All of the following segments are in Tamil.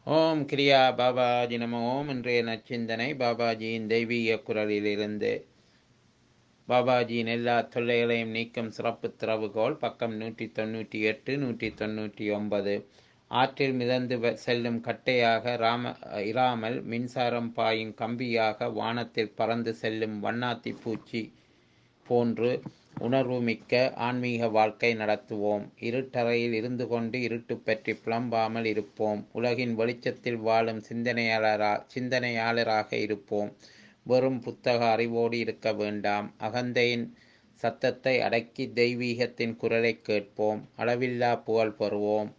ஓம் கிரியா பாபாஜி நம ஓம். இன்றைய நச்சிந்தனை பாபாஜியின் தெய்வீக குரலிலிருந்து. பாபாஜியின் எல்லா தொல்லைகளையும் நீக்கும் சிறப்பு திறவுகோல், பக்கம் 198 199. ஆற்றில் மிதந்து செல்லும் கட்டையாக இராமல் மின்சாரம் பாயும் கம்பியாக வானத்தில் பறந்து செல்லும் வண்ணாத்தி பூச்சி போன்று உணர்வுமிக்க ஆன்மீக வாழ்க்கை நடத்துவோம். இருட்டறையில் இருந்து கொண்டு இருட்டு பற்றி புலம்பாமல் இருப்போம். உலகின் வெளிச்சத்தில் வாழும் சிந்தனையாளராக இருப்போம். வெறும் புத்தக அறிவோடு இருக்க வேண்டாம். அகந்தையின் சத்தத்தை அடக்கி தெய்வீகத்தின் குரலை கேட்போம். அளவில்லா புகழ் பெறுவோம்.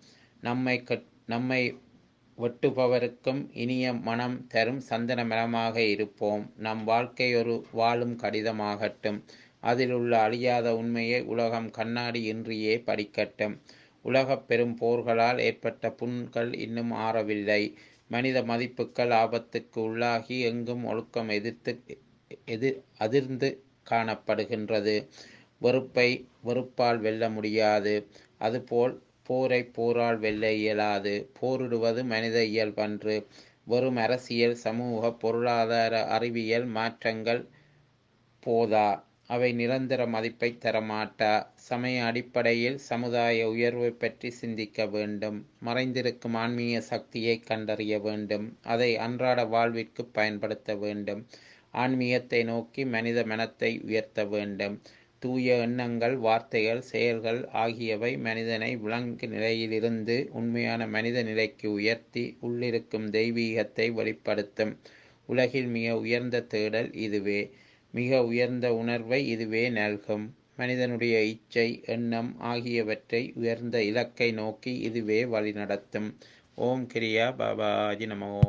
நம்மை வெட்டுபவருக்கும் இனிய மனம் தரும் சந்தன மரமாக இருப்போம். நம் வாழ்க்கை ஒரு வாழும் கடிதமாகட்டும். அதில் உள்ள அழியாத உண்மையை உலகம் கண்ணாடி இன்றியே படிக்கட்டும். உலகப் பெரும் போர்களால் ஏற்பட்ட புண்கள் இன்னும் ஆறவில்லை. மனித மதிப்புகள் ஆபத்துக்கு உள்ளாகி எங்கும் ஒழுக்கம் அதிர்ந்து காணப்படுகின்றது. வெறுப்பை வெறுப்பால் வெல்ல முடியாது. அதுபோல் போரை போரால் வெல்ல இயலாது. போரிடுவது மனித இயல்பன்று. வெறும் அரசியல், சமூக, பொருளாதார, அறிவியல் மாற்றங்கள் போதா. அவை நிரந்தர மதிப்பை தரமாட்டா. சமய அடிப்படையில் சமுதாய உயர்வை பற்றி சிந்திக்க வேண்டும். மறைந்திருக்கும் ஆன்மீக சக்தியை கண்டறிய வேண்டும். அதை அன்றாட வாழ்விற்கு பயன்படுத்த வேண்டும். ஆன்மீகத்தை நோக்கி மனித மனத்தை உயர்த்த வேண்டும். தூய எண்ணங்கள், வார்த்தைகள், செயல்கள் ஆகியவை மனிதனை விலங்கு நிலையிலிருந்து உண்மையான மனித நிலைக்கு உயர்த்தி உள்ளிருக்கும் தெய்வீகத்தை வெளிப்படுத்தும். உலகில் மிக உயர்ந்த தேடல் இதுவே. மிக உயர்ந்த உணர்வை இதுவே நல்கும். மனிதனுடைய இச்சை, எண்ணம் ஆகியவற்றை உயர்ந்த இலக்கை நோக்கி இதுவே வழிநடத்தும். ஓம் கிரியா பாபாஜி நமோ.